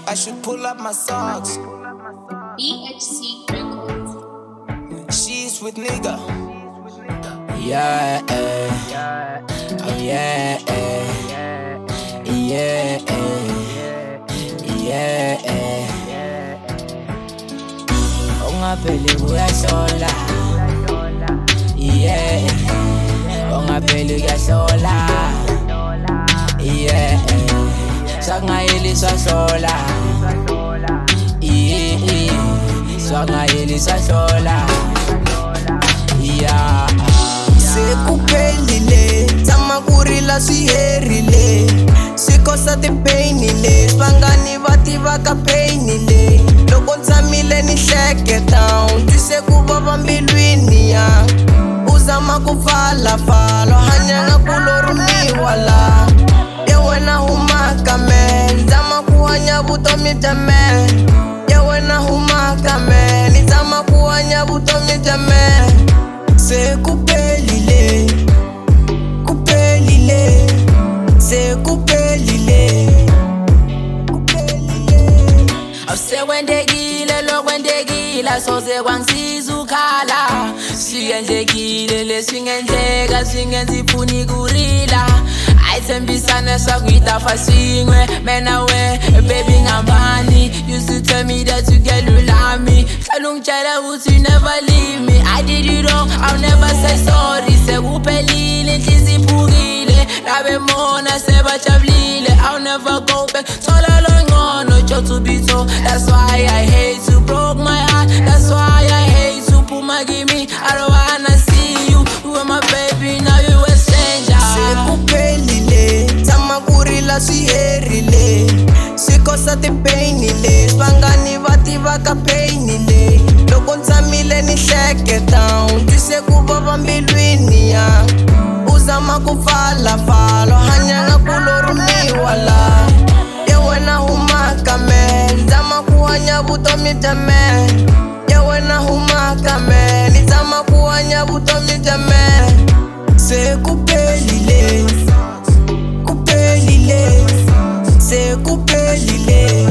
I should pull up my socks. BHC Records. She's with nigga. Yeah, oh yeah, yeah, Ongapeli kuyasola, yeah. Ongapeli kuyasola, yeah. Swangayeli swasola, yeah. Swangayeli swasola, yeah. Sekuphelile tama kurila swiherile swikosa tipainile swangani va tivaka painile loko ntsamile ni hleketa ntwise ku vava mbilwini ya u zama ku pfalapfala hanyanga ku lorumiwa la ya wena humaka me ni zama ku hanya vutomi bya me ya wena humaka me ni zama ku hanya vutomi bya me Sekuphelile, kuphelile, sekuphelile, kuphelile. Awusekwendekile lokwendekile soze kwangisiza ukhala Siyenzekile lesingenzeka singenzifuni kurila Ayithembisane sakuyitafa singwe Mena we, baby ngambani Used to tell me that you get lulami Hlala ungitshela ukuthi you never leave me I did it wrong, I'll never say sorry Sekuphelile, inhliziyo iphukile Labe mona sebajabulile I'll never go back Thola lo ngcono, joke to be told That's why I hate you, broke my heart That's why I hate you, Puma give me I don't wanna see you You were my baby, now you a stranger Sekuphelile, tama kurila swiherile swikosa tipainile swangani va tivaka painile loko ntsamile ni hleketa ntwise ku vava mbilwini ya u zama ku pfalapfala hanyanga ku lorumiwa la ya wena humaka me ni zama ku hanya vutomi bya me ya wena humaka me ni zama ku hanya vutomi bya me Sekuphelile, kuphelile, sekuphelile,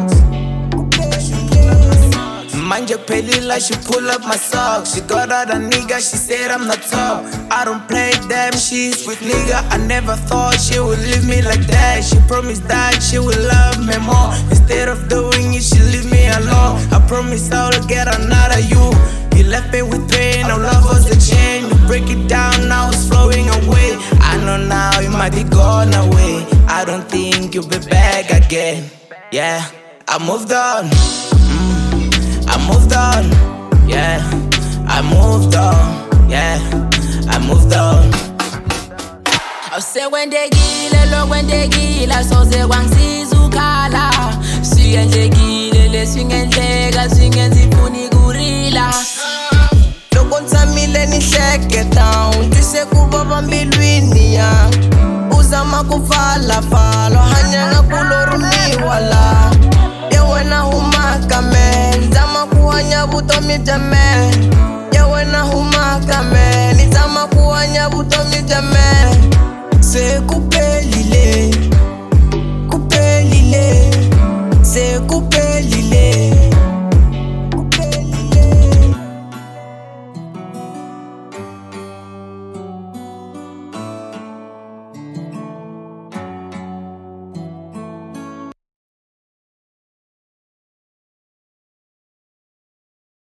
Manje kuphelile, I should pull up my socks. She got out a nigga, she said I'm not top. I don't play them, she's with nigga. I never thought she would leave me like that. She promised that she would love me more. Instead of doing it, she leave me alone. I promise I'll get another you. You left me with pain, now love was a chain. You break it down, now it's flowing away. I know now you might be gone away. I don't think you'll be back again. Yeah, I moved on. I moved on. Yeah, I moved on. Yeah, I moved on. Awusekwendekile lokwendekile soze kwangisiza ukhala Siyenzekile lesingenzeka singenzifuni kurila loko ntsamile ni hleketa ntwise ku vava mbilwini ya u zama ku pfalapfala hanyanga ku lorumiwa la ya wena humaka me ni zama ku hanya vutomi bya me ya wena humaka me ni zama ku hanya vutomi bya me Sekuphelile, kuphelile, sekuphelile